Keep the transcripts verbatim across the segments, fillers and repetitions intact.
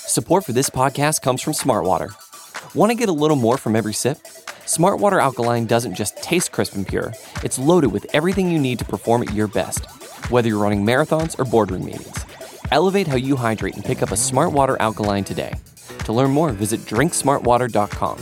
Support for this podcast comes from Smartwater. Want to get a little more from every sip? Smartwater Alkaline doesn't just taste crisp and pure, it's loaded with everything you need to perform at your best, whether you're running marathons or boardroom meetings. Elevate how you hydrate and pick up a Smartwater Alkaline today. To learn more, visit drink smart water dot com.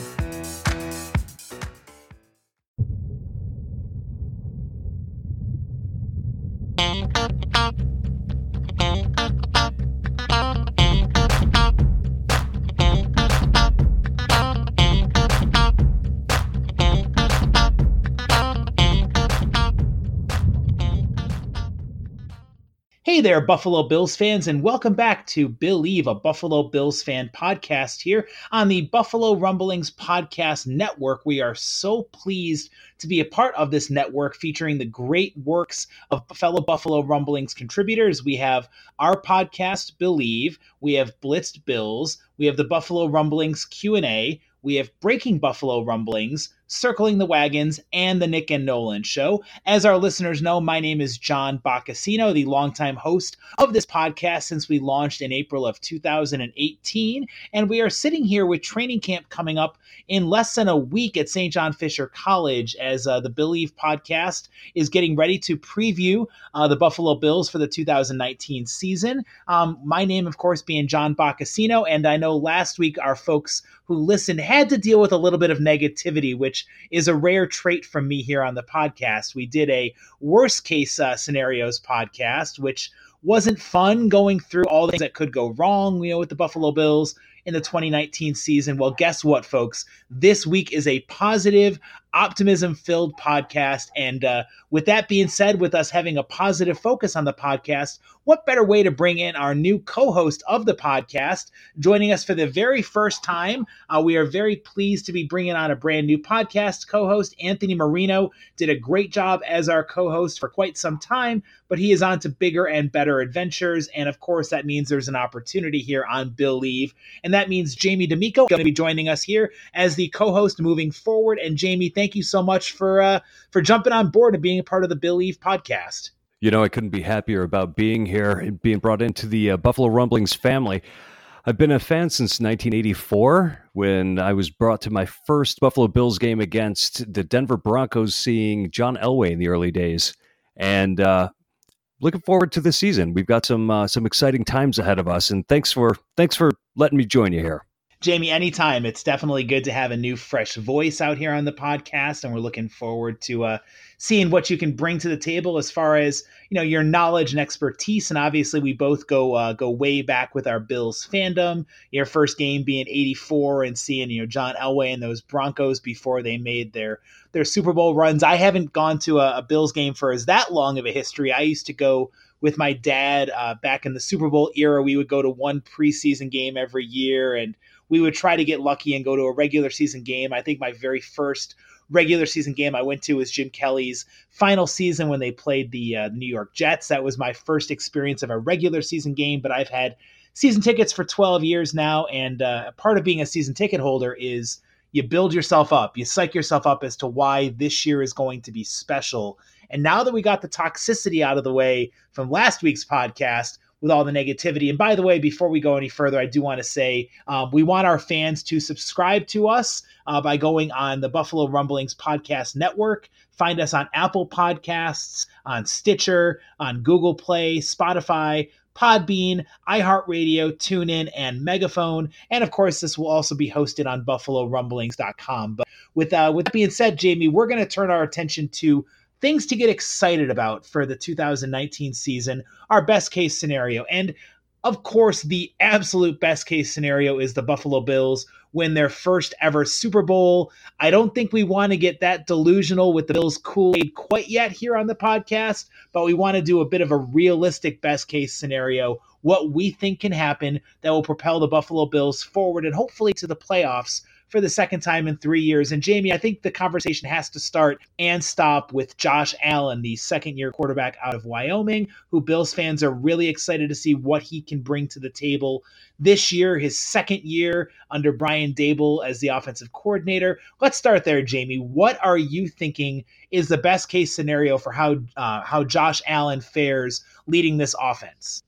Hey there, Buffalo Bills fans, and welcome back to Believe, a Buffalo Bills fan podcast here on the Buffalo Rumblings Podcast Network. We are so pleased to be a part of this network featuring the great works of fellow Buffalo Rumblings contributors. We have our podcast, Believe. We have Blitzed Bills. We have the Buffalo Rumblings Q and A. We have Breaking Buffalo Rumblings, Circling the Wagons, and the Nick and Nolan Show. As our listeners know, my name is John Boccacino, the longtime host of this podcast since we launched in April of two thousand eighteen, and we are sitting here with training camp coming up in less than a week at Saint John Fisher College as uh, the Believe podcast is getting ready to preview uh, the Buffalo Bills for the two thousand nineteen season. Um, my name, of course, being John Boccacino, and I know last week our folks who listened had to deal with a little bit of negativity, which is a rare trait from me here on the podcast. We did a worst case uh, scenarios podcast, which wasn't fun, going through all the things that could go wrong, you know, with the Buffalo Bills in the twenty nineteen season. Well, guess what, folks? This week is a positive, optimism-filled podcast. And uh, with that being said, with us having a positive focus on the podcast, what better way to bring in our new co-host of the podcast, joining us for the very first time. Uh, we are very pleased to be bringing on a brand new podcast co-host. Anthony Marino did a great job as our co-host for quite some time, but he is on to bigger and better adventures. And of course, that means there's an opportunity here on Believe. And that means Jamie D'Amico is going to be joining us here as the co-host moving forward. And Jamie, thank you so much for uh, for jumping on board and being a part of the Believe podcast. You know, I couldn't be happier about being here and being brought into the uh, Buffalo Rumblings family. I've been a fan since nineteen eighty-four when I was brought to my first Buffalo Bills game against the Denver Broncos, seeing John Elway in the early days. And uh, looking forward to this season. We've got some uh, some exciting times ahead of us. And thanks for thanks for letting me join you here. Jamie, anytime. It's definitely good to have a new, fresh voice out here on the podcast, and we're looking forward to uh, seeing what you can bring to the table as far as, you know, your knowledge and expertise. And obviously, we both go uh, go way back with our Bills fandom. Your first game being eighty-four, and seeing, you know, John Elway and those Broncos before they made their their Super Bowl runs. I haven't gone to a, a Bills game for as that long of a history. I used to go with my dad uh, back in the Super Bowl era. We would go to one preseason game every year, and we would try to get lucky and go to a regular season game. I think my very first regular season game I went to was Jim Kelly's final season when they played the uh, New York Jets. That was my first experience of a regular season game, but I've had season tickets for twelve years now, and uh, part of being a season ticket holder is you build yourself up. You psych yourself up as to why this year is going to be special. And now that we got the toxicity out of the way from last week's podcast, with all the negativity. And by the way, before we go any further, I do want to say um, we want our fans to subscribe to us uh, by going on the Buffalo Rumblings Podcast Network. Find us on Apple Podcasts, on Stitcher, on Google Play, Spotify, Podbean, iHeartRadio, TuneIn, and Megaphone. And of course, this will also be hosted on buffalo rumblings dot com. But with, uh, with that being said, Jamie, we're going to turn our attention to things to get excited about for the two thousand nineteen season, our best case scenario. And of course, the absolute best case scenario is the Buffalo Bills win their first ever Super Bowl. I don't think we want to get that delusional with the Bills Kool-Aid quite yet here on the podcast, but we want to do a bit of a realistic best case scenario, what we think can happen that will propel the Buffalo Bills forward and hopefully to the playoffs for the second time in three years. And Jamie, I think the conversation has to start and stop with Josh Allen, the second-year quarterback out of Wyoming, who Bills fans are really excited to see what he can bring to the table this year, his second year under Brian Daboll as the offensive coordinator. Let's start there, Jamie. What are you thinking is the best case scenario for how uh, how Josh Allen fares leading this offense?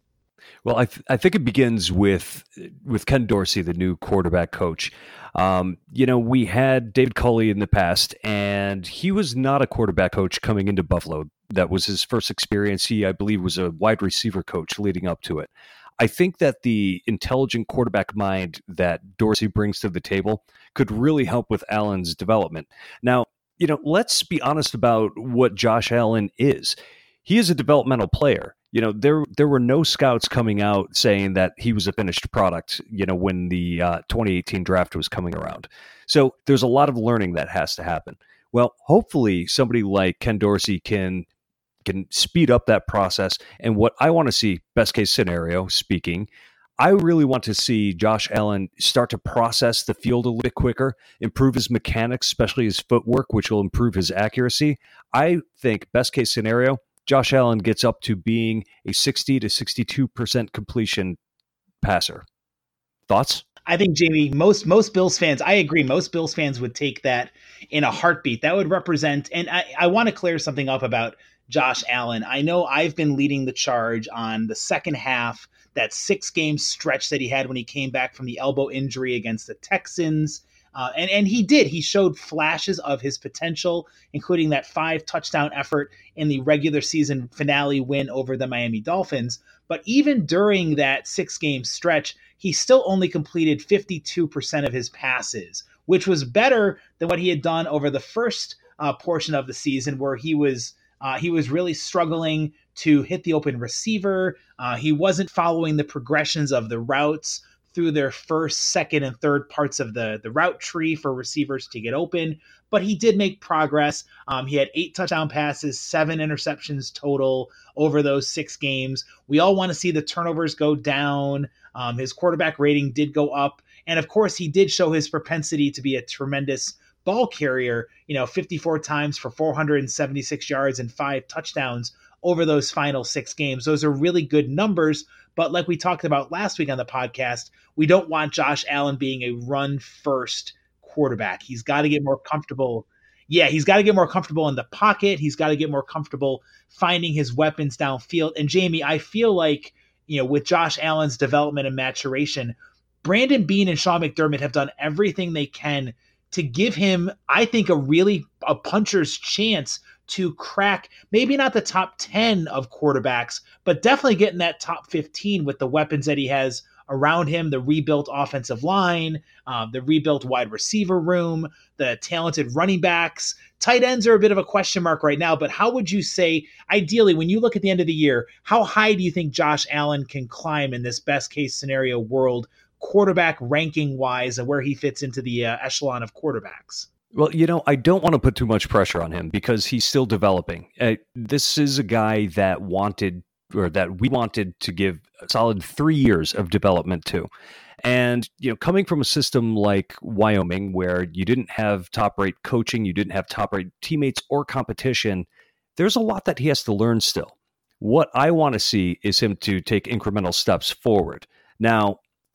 Well, I, th- I think it begins with with Ken Dorsey, the new quarterback coach. Um, you know, we had David Culley in the past, and he was not a quarterback coach coming into Buffalo. That was his first experience. He, I believe, was a wide receiver coach leading up to it. I think that the intelligent quarterback mind that Dorsey brings to the table could really help with Allen's development. Now, you know, let's be honest about what Josh Allen is. He is a developmental player. You know, there there were no scouts coming out saying that he was a finished product, you know, when the uh, twenty eighteen draft was coming around. So there's a lot of learning that has to happen. Well, hopefully somebody like Ken Dorsey can can speed up that process. And what I want to see, best case scenario speaking, I really want to see Josh Allen start to process the field a little bit quicker, improve his mechanics, especially his footwork, which will improve his accuracy. I think best case scenario, Josh Allen gets up to being a sixty to sixty-two percent completion passer. Thoughts? I think, Jamie, most most Bills fans, I agree, most Bills fans would take that in a heartbeat. That would represent, and I, I want to clear something up about Josh Allen. I know I've been leading the charge on the second half, that six-game stretch that he had when he came back from the elbow injury against the Texans. Uh, and, and he did. He showed flashes of his potential, including that five-touchdown effort in the regular season finale win over the Miami Dolphins. But even during that six-game stretch, he still only completed fifty-two percent of his passes, which was better than what he had done over the first uh, portion of the season, where he was uh, he was really struggling to hit the open receiver. Uh, he wasn't following the progressions of the routes through their first, second, and third parts of the, the route tree for receivers to get open. But he did make progress. Um, he had eight touchdown passes, seven interceptions total over those six games. We all want to see the turnovers go down. Um, his quarterback rating did go up. And of course, he did show his propensity to be a tremendous ball carrier, you know, fifty-four times for four hundred seventy-six yards and five touchdowns over those final six games. Those are really good numbers. But like we talked about last week on the podcast, we don't want Josh Allen being a run-first quarterback. He's got to get more comfortable. Yeah, he's got to get more comfortable in the pocket. He's got to get more comfortable finding his weapons downfield. And Jamie, I feel like, you know, with Josh Allen's development and maturation, Brandon Beane and Sean McDermott have done everything they can to give him, I think, a really a puncher's chance to crack maybe not the top ten of quarterbacks, but definitely getting that top fifteen with the weapons that he has around him, the rebuilt offensive line, um, the rebuilt wide receiver room, the talented running backs. Tight ends are a bit of a question mark right now, but how would you say, ideally, when you look at the end of the year, how high do you think Josh Allen can climb in this best case scenario world, quarterback ranking wise, and where he fits into the uh, echelon of quarterbacks? Well, you know, I don't want to put too much pressure on him because he's still developing. Uh, this is a guy that wanted, or that we wanted to give a solid three years of development to. And, you know, coming from a system like Wyoming, where you didn't have top-rate coaching, you didn't have top-rate teammates or competition, there's a lot that he has to learn still. What I want to see is him to take incremental steps forward. Now,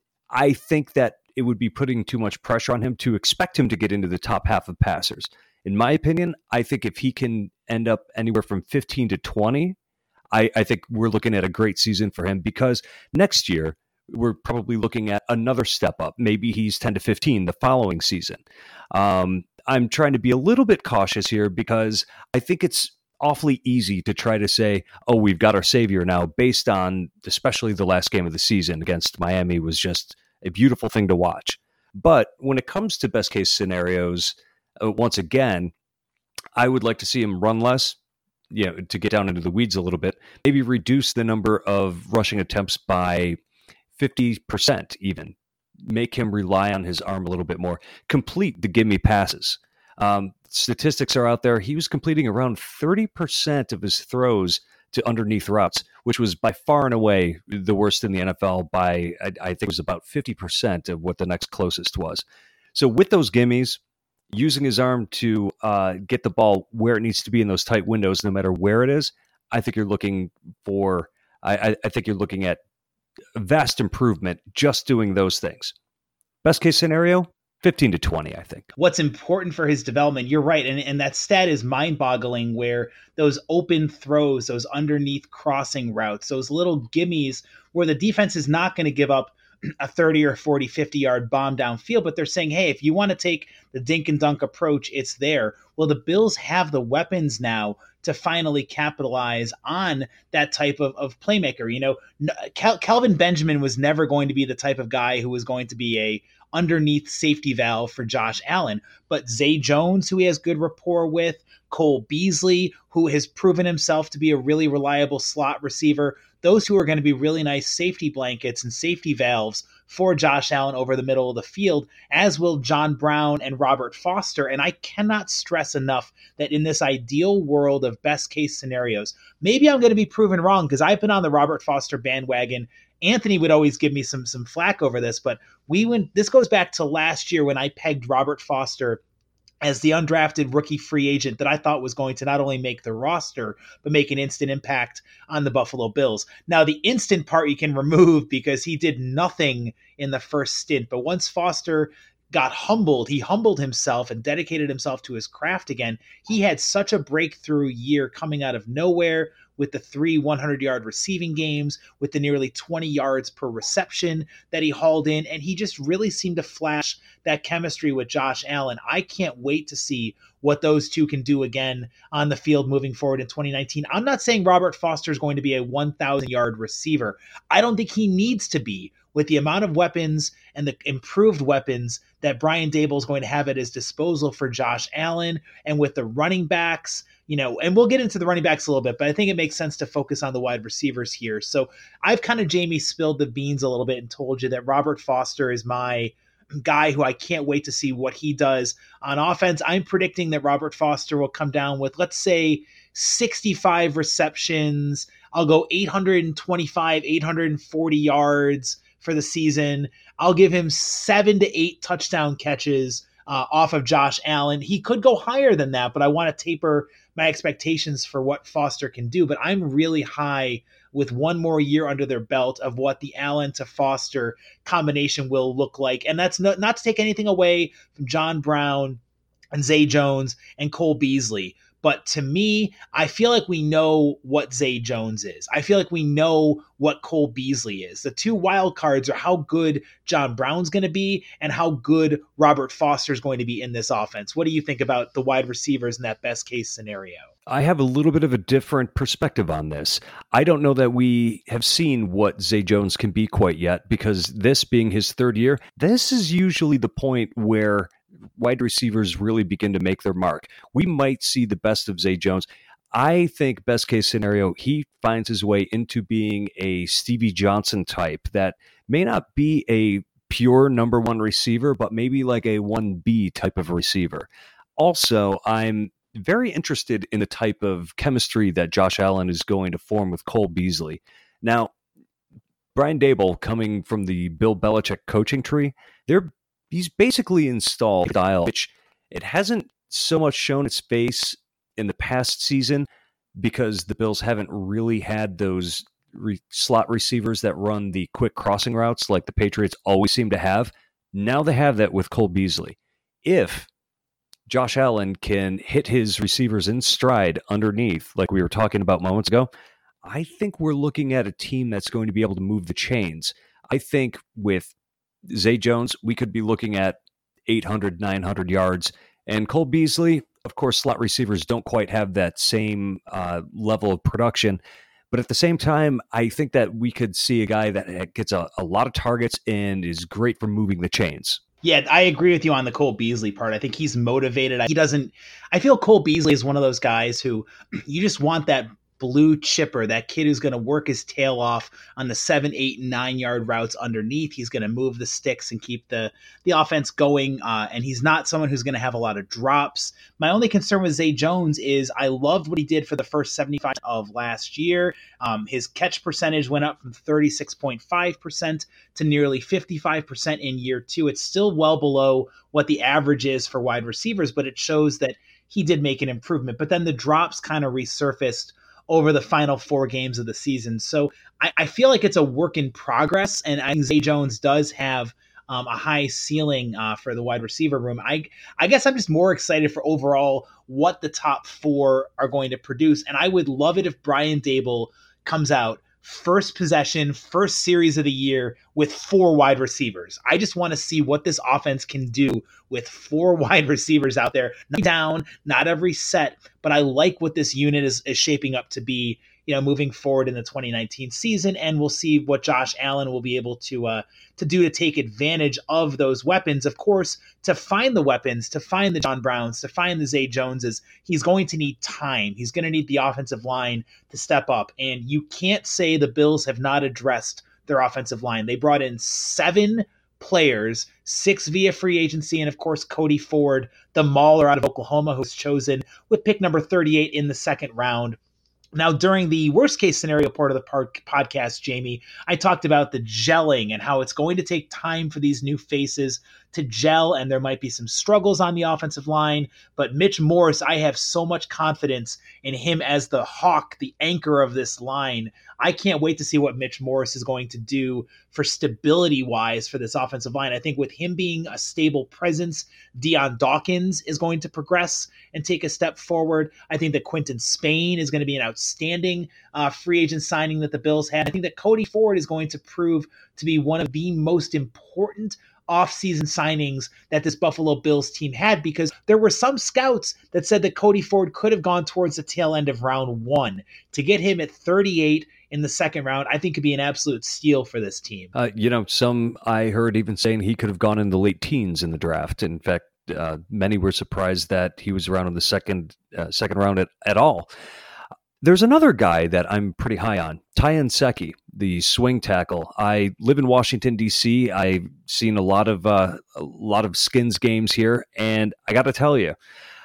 I think that it would be putting too much pressure on him to expect him to get into the top half of passers. In my opinion, I think if he can end up anywhere from fifteen to twenty, I, I think we're looking at a great season for him, because next year we're probably looking at another step up. Maybe he's ten to fifteen the following season. Um, I'm trying to be a little bit cautious here because I think it's awfully easy to try to say, oh, we've got our savior now, based on especially the last game of the season against Miami was just a beautiful thing to watch. But when it comes to best case scenarios, uh, once again, I would like to see him run less, you know, to get down into the weeds a little bit, maybe reduce the number of rushing attempts by fifty percent even, make him rely on his arm a little bit more, complete the gimme passes. Um, statistics are out there. He was completing around thirty percent of his throws to underneath routes, which was by far and away the worst in the N F L by, I, I think it was about fifty percent of what the next closest was. So with those gimmies, using his arm to uh, get the ball where it needs to be in those tight windows, no matter where it is, I think you're looking for, I, I think you're looking at vast improvement just doing those things. Best case scenario, fifteen to twenty, I think. What's important for his development, you're right, and, and that stat is mind-boggling where those open throws, those underneath crossing routes, those little gimmies where the defense is not going to give up a thirty or forty, fifty yard bomb downfield, but they're saying, hey, if you want to take the dink and dunk approach, it's there. Well, the Bills have the weapons now to finally capitalize on that type of, of playmaker. You know, Cal- Calvin Benjamin was never going to be the type of guy who was going to be a underneath safety valve for Josh Allen, but Zay Jones, who he has good rapport with, Cole Beasley, who has proven himself to be a really reliable slot receiver, those who are going to be really nice safety blankets and safety valves for Josh Allen over the middle of the field, as will John Brown and Robert Foster. And I cannot stress enough that in this ideal world of best case scenarios, maybe I'm going to be proven wrong because I've been on the Robert Foster bandwagon. Anthony would always give me some some flack over this, but we went, this goes back to last year when I pegged Robert Foster as the undrafted rookie free agent that I thought was going to not only make the roster, but make an instant impact on the Buffalo Bills. Now, the instant part you can remove because he did nothing in the first stint, but once Foster got humbled, he humbled himself and dedicated himself to his craft again. He had such a breakthrough year coming out of nowhere with the three hundred-yard receiving games, with the nearly twenty yards per reception that he hauled in, and he just really seemed to flash that chemistry with Josh Allen. I can't wait to see what those two can do again on the field moving forward in twenty nineteen. I'm not saying Robert Foster is going to be a one thousand-yard receiver. I don't think he needs to be, with the amount of weapons and the improved weapons that Brian Daboll is going to have at his disposal for Josh Allen, and with the running backs, you know, and we'll get into the running backs a little bit, but I think it makes sense to focus on the wide receivers here. So I've kind of, Jamie, spilled the beans a little bit and told you that Robert Foster is my guy who I can't wait to see what he does on offense. I'm predicting that Robert Foster will come down with, let's say, sixty-five receptions. I'll go eight twenty-five, eight forty yards for the season. I'll give him seven to eight touchdown catches uh, off of Josh Allen. He could go higher than that, but I want to taper my expectations for what Foster can do. But I'm really high with one more year under their belt of what the Allen to Foster combination will look like. And that's not, not to take anything away from John Brown and Zay Jones and Cole Beasley. But to me, I feel like we know what Zay Jones is. I feel like we know what Cole Beasley is. The two wild cards are how good John Brown's going to be and how good Robert Foster is going to be in this offense. What do you think about the wide receivers in that best case scenario? I have a little bit of a different perspective on this. I don't know that we have seen what Zay Jones can be quite yet, because this being his third year, this is usually the point where wide receivers really begin to make their mark. We might see the best of Zay Jones. I think best case scenario, he finds his way into being a Stevie Johnson type that may not be a pure number one receiver, but maybe like a one B type of receiver. Also, I'm very interested in the type of chemistry that Josh Allen is going to form with Cole Beasley. Now, Brian Daboll, coming from the Bill Belichick coaching tree, they're he's basically installed a style which it hasn't so much shown its face in the past season because the Bills haven't really had those re- slot receivers that run the quick crossing routes like the Patriots always seem to have. Now they have that with Cole Beasley. If Josh Allen can hit his receivers in stride underneath, like we were talking about moments ago, I think we're looking at a team that's going to be able to move the chains. I think with Zay Jones, we could be looking at eight hundred, nine hundred yards. And Cole Beasley, of course, slot receivers don't quite have that same uh, level of production. But at the same time, I think that we could see a guy that gets a, a lot of targets and is great for moving the chains. Yeah, I agree with you on the Cole Beasley part. I think he's motivated. He doesn't, I feel Cole Beasley is one of those guys who you just want that blue chipper, that kid who's going to work his tail off on the seven, eight, and nine yard routes underneath. He's going to move the sticks and keep the, the offense going. Uh, and he's not someone who's going to have a lot of drops. My only concern with Zay Jones is I loved what he did for the first seventy-five of last year. Um, his catch percentage went up from thirty-six point five percent to nearly fifty-five percent in year two. It's still well below what the average is for wide receivers, but it shows that he did make an improvement. But then the drops kind of resurfaced over the final four games of the season. So I, I feel like it's a work in progress, and I think Zay Jones does have um, a high ceiling uh, for the wide receiver room. I I guess I'm just more excited for overall what the top four are going to produce. And I would love it if Brian Daboll comes out first possession, first series of the year with four wide receivers. I just want to see what this offense can do with four wide receivers out there. Not down, not every set, but I like what this unit is, is shaping up to be, you know, moving forward in the twenty nineteen season. And we'll see what Josh Allen will be able to uh, to do to take advantage of those weapons. Of course, to find the weapons, to find the John Browns, to find the Zay Joneses, he's going to need time. He's going to need the offensive line to step up. And you can't say the Bills have not addressed their offensive line. They brought in seven players, six via free agency, and of course, Cody Ford, the mauler out of Oklahoma, who was chosen with pick number thirty-eight in the second round. Now, during the worst case scenario part of the part- podcast, Jamie, I talked about the gelling and how it's going to take time for these new faces to gel, and there might be some struggles on the offensive line. But Mitch Morse, I have so much confidence in him as the hawk, the anchor of this line. I can't wait to see what Mitch Morse is going to do for stability-wise for this offensive line. I think with him being a stable presence, Dion Dawkins is going to progress and take a step forward. I think that Quinton Spain is going to be an outstanding uh, free agent signing that the Bills had. I think that Cody Ford is going to prove to be one of the most important off-season signings that this Buffalo Bills team had, because there were some scouts that said that Cody Ford could have gone towards the tail end of round one. To get him at thirty-eight in the second round, I think could be an absolute steal for this team. Uh, you know, some I heard even saying he could have gone in the late teens in the draft. In fact, uh, many were surprised that he was around in the second uh, second round at, at all. There's another guy that I'm pretty high on, Ty Nsekhe, the swing tackle. I live in Washington, D C. I've seen a lot of uh, a lot of Skins games here, and I got to tell you,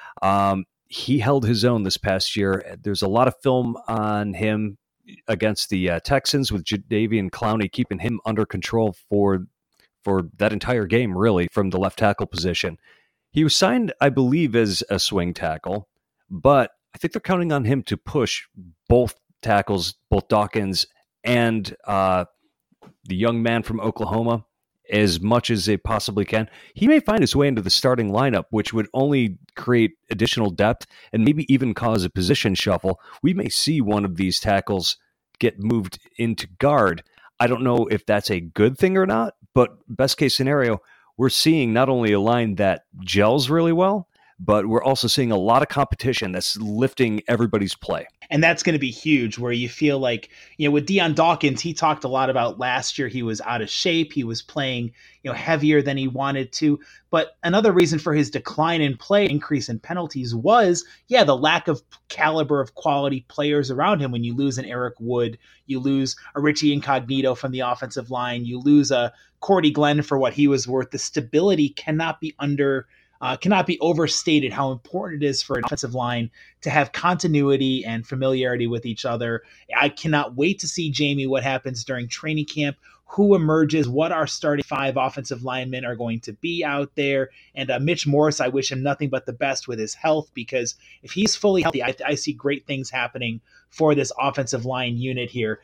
um, he held his own this past year. There's a lot of film on him against the uh, Texans with Jadeveon Clowney keeping him under control for for that entire game, really, from the left tackle position. He was signed, I believe, as a swing tackle, but I think they're counting on him to push both tackles, both Dawkins and uh, the young man from Oklahoma, as much as they possibly can. He may find his way into the starting lineup, which would only create additional depth and maybe even cause a position shuffle. We may see one of these tackles get moved into guard. I don't know if that's a good thing or not, but best case scenario, we're seeing not only a line that gels really well, but we're also seeing a lot of competition that's lifting everybody's play. And that's going to be huge, where you feel like, you know, with Dion Dawkins, he talked a lot about last year he was out of shape. He was playing, you know, heavier than he wanted to. But another reason for his decline in play, increase in penalties, was, yeah, the lack of caliber of quality players around him. When you lose an Eric Wood, you lose a Richie Incognito from the offensive line, you lose a Cordy Glenn for what he was worth. The stability cannot be under Uh, cannot be overstated how important it is for an offensive line to have continuity and familiarity with each other. I cannot wait to see, Jamie, what happens during training camp, who emerges, what our starting five offensive linemen are going to be out there. And uh, Mitch Morse, I wish him nothing but the best with his health, because if he's fully healthy, I, I see great things happening for this offensive line unit here.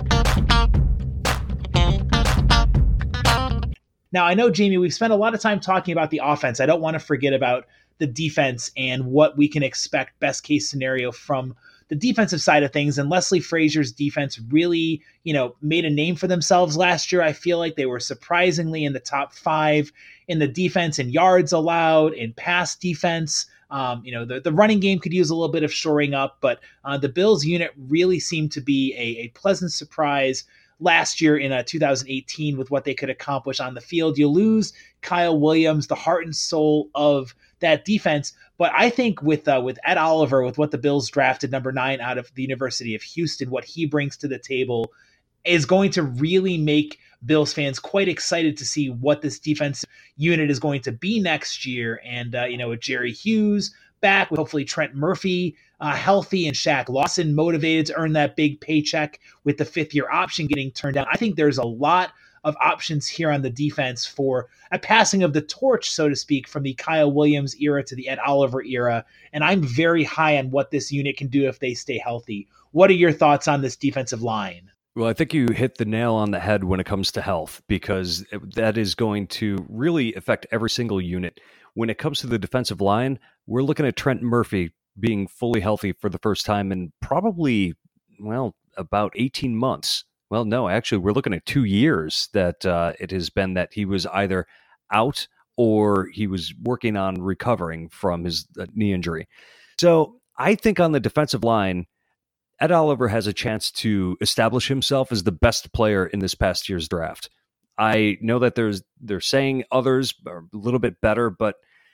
Now, I know, Jamie, we've spent a lot of time talking about the offense. I don't want to forget about the defense and what we can expect best case scenario from the defensive side of things. And Leslie Frazier's defense really, you know, made a name for themselves last year. I feel like they were surprisingly in the top five in the defense in yards allowed, in pass defense. Um, you know, the, the running game could use a little bit of shoring up, but uh, the Bills unit really seemed to be a, a pleasant surprise last year in uh, two thousand eighteen with what they could accomplish on the field. You lose Kyle Williams, the heart and soul of that defense. But I think with uh, with Ed Oliver, with what the Bills drafted number nine out of the University of Houston, what he brings to the table is going to really make Bills fans quite excited to see what this defensive unit is going to be next year. And, uh, you know, with Jerry Hughes back, with hopefully Trent Murphy uh, healthy and Shaq Lawson motivated to earn that big paycheck with the fifth year option getting turned down, I think there's a lot of options here on the defense for a passing of the torch, so to speak, from the Kyle Williams era to the Ed Oliver era. And I'm very high on what this unit can do if they stay healthy. What are your thoughts on this defensive line? Well, I think you hit the nail on the head when it comes to health, because that is going to really affect every single unit. When it comes to the defensive line, we're looking at Trent Murphy being fully healthy for the first time in probably, well, about eighteen months. Well, no, actually, we're looking at two years that uh, it has been that he was either out or he was working on recovering from his uh, knee injury. So I think on the defensive line, Ed Oliver has a chance to establish himself as the best player in this past year's draft. I know that there's they're saying others are a little bit better, but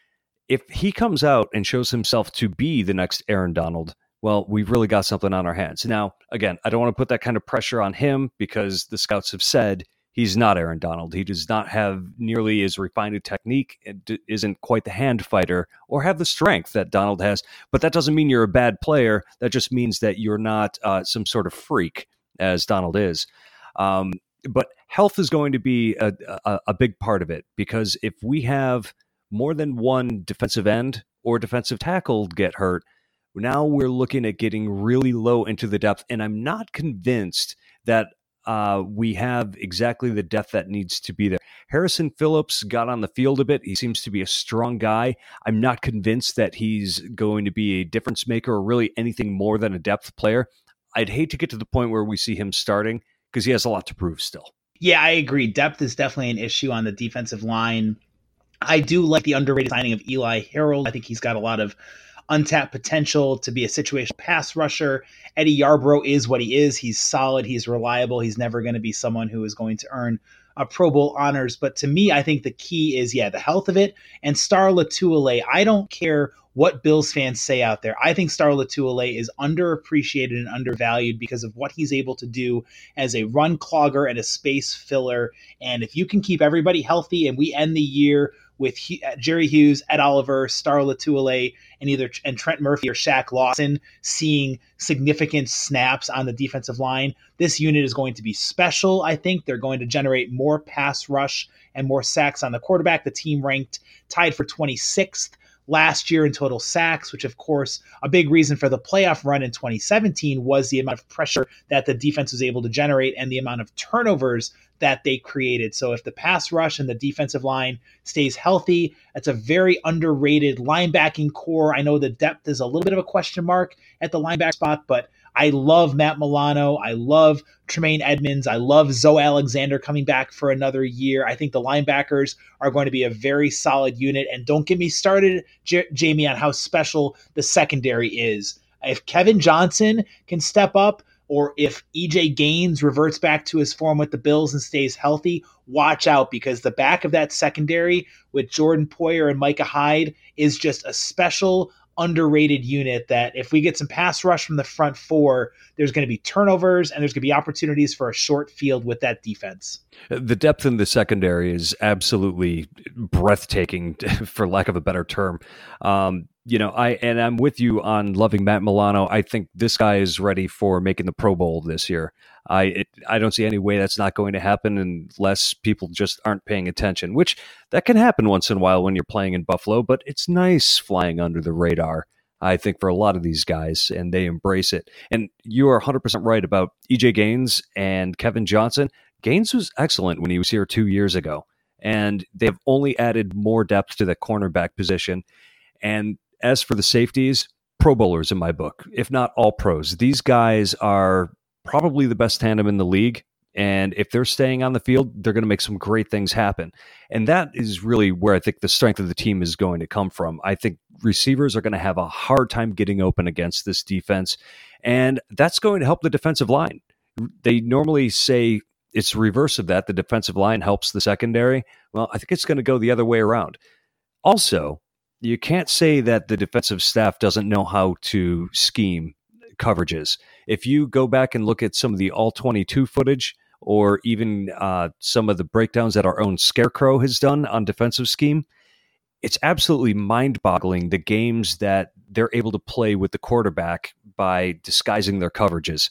if he comes out and shows himself to be the next Aaron Donald, well, we've really got something on our hands. Now, again, I don't want to put that kind of pressure on him because the scouts have said he's not Aaron Donald. He does not have nearly as refined a technique, and isn't quite the hand fighter or have the strength that Donald has. But that doesn't mean you're a bad player. That just means that you're not uh, some sort of freak as Donald is. Um, but health is going to be a, a, a big part of it, because if we have more than one defensive end or defensive tackle get hurt, now we're looking at getting really low into the depth. And I'm not convinced that uh, we have exactly the depth that needs to be there. Harrison Phillips got on the field a bit. He seems to be a strong guy. I'm not convinced that he's going to be a difference maker or really anything more than a depth player. I'd hate to get to the point where we see him starting, because he has a lot to prove still. Yeah, I agree. Depth is definitely an issue on the defensive line. I do like the underrated signing of Eli Harold. I think he's got a lot of untapped potential to be a situational pass rusher. Eddie Yarbrough is what he is. He's solid. He's reliable. He's never going to be someone who is going to earn a Pro Bowl honors. But to me, I think the key is, yeah, the health of it. And Star Lotulelei, I don't care what Bills fans say out there. I think Star Lotulelei is underappreciated and undervalued because of what he's able to do as a run clogger and a space filler. And if you can keep everybody healthy and we end the year with Jerry Hughes, Ed Oliver, Star Lotulelei, and either and Trent Murphy or Shaq Lawson seeing significant snaps on the defensive line, this unit is going to be special. I think they're going to generate more pass rush and more sacks on the quarterback. The team ranked tied for twenty-sixth last year in total sacks, which of course a big reason for the playoff run in twenty seventeen was the amount of pressure that the defense was able to generate and the amount of turnovers that they created. So if the pass rush and the defensive line stays healthy, it's a very underrated linebacking core. I know the depth is a little bit of a question mark at the linebacker spot, but I love Matt Milano. I love Tremaine Edmonds. I love Zoe Alexander coming back for another year. I think the linebackers are going to be a very solid unit. And don't get me started, J- Jamie, on how special the secondary is. If Kevin Johnson can step up, or if E J Gaines reverts back to his form with the Bills and stays healthy, watch out, because the back of that secondary with Jordan Poyer and Micah Hyde is just a special, underrated unit that if we get some pass rush from the front four, there's going to be turnovers and there's going to be opportunities for a short field with that defense. The depth in the secondary is absolutely breathtaking, for lack of a better term. Um, you know, I and I'm with you on loving Matt Milano. I think this guy is ready for making the Pro Bowl this year. I it, I don't see any way that's not going to happen unless people just aren't paying attention, which that can happen once in a while when you're playing in Buffalo, but it's nice flying under the radar, I think, for a lot of these guys, and they embrace it. And you are one hundred percent right about E J Gaines and Kevin Johnson. Gaines was excellent when he was here two years ago, and they've only added more depth to the cornerback position. And as for the safeties, Pro Bowlers in my book, if not all pros. These guys are probably the best tandem in the league, and if they're staying on the field, they're going to make some great things happen. And that is really where I think the strength of the team is going to come from. I think receivers are going to have a hard time getting open against this defense, and that's going to help the defensive line. They normally say it's the reverse of that. The defensive line helps the secondary. Well, I think it's going to go the other way around. Also, you can't say that the defensive staff doesn't know how to scheme coverages. If you go back and look at some of the all twenty-two footage, or even uh, some of the breakdowns that our own Scarecrow has done on defensive scheme, it's absolutely mind-boggling the games that they're able to play with the quarterback by disguising their coverages.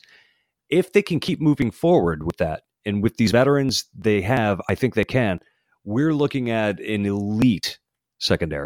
If they can keep moving forward with that, and with these veterans they have, I think they can, we're looking at an elite secondary.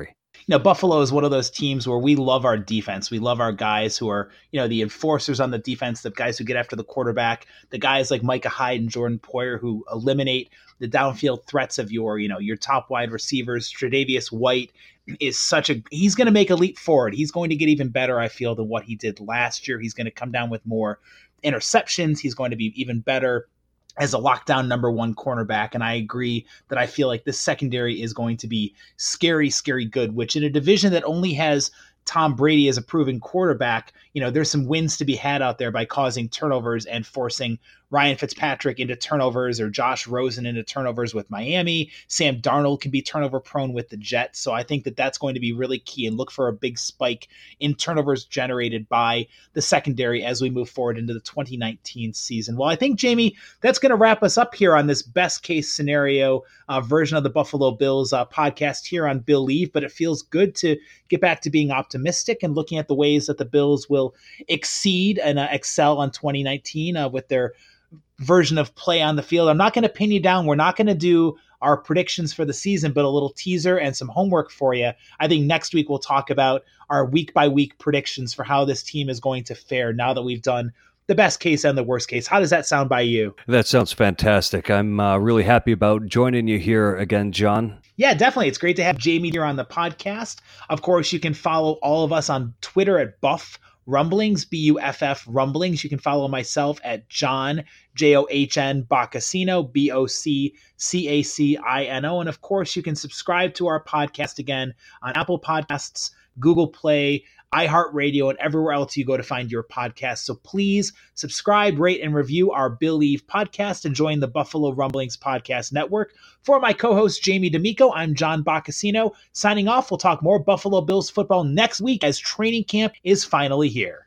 know, Buffalo is one of those teams where we love our defense. We love our guys who are, you know, the enforcers on the defense, the guys who get after the quarterback, the guys like Micah Hyde and Jordan Poyer who eliminate the downfield threats of your, you know, your top wide receivers. Tre'Davious White is such a, he's going to make a leap forward. He's going to get even better, I feel, than what he did last year. He's going to come down with more interceptions. He's going to be even better as a lockdown number one cornerback. And I agree that I feel like this secondary is going to be scary, scary good, which in a division that only has Tom Brady as a proven quarterback, you know, there's some wins to be had out there by causing turnovers and forcing Ryan Fitzpatrick into turnovers or Josh Rosen into turnovers with Miami. Sam Darnold can be turnover prone with the Jets. So I think that that's going to be really key, and look for a big spike in turnovers generated by the secondary as we move forward into the twenty nineteen season. Well, I think, Jamie, that's going to wrap us up here on this best case scenario uh, version of the Buffalo Bills uh, podcast here on Believe, but it feels good to get back to being optimistic and looking at the ways that the Bills will exceed and uh, excel on twenty nineteen uh, with their version of play on the field. I'm not going to pin you down. We're not going to do our predictions for the season, but a little teaser and some homework for you. I think next week we'll talk about our week by week predictions for how this team is going to fare now that we've done the best case and the worst case. How does that sound by you? That sounds fantastic. I'm uh, really happy about joining you here again, John. Yeah, definitely. It's great to have Jamie here on the podcast. Of course, you can follow all of us on Twitter at Buff Rumblings, B U F F Rumblings. You can follow myself at John, J O H N, Boccacino, B O C C A C I N O. And of course, you can subscribe to our podcast again on Apple Podcasts, Google Play, iHeartRadio, and everywhere else you go to find your podcast. So please subscribe, rate, and review our Believe podcast and join the Buffalo Rumblings Podcast Network. For my co-host, Jamie D'Amico, I'm John Boccacino. Signing off, we'll talk more Buffalo Bills football next week as training camp is finally here.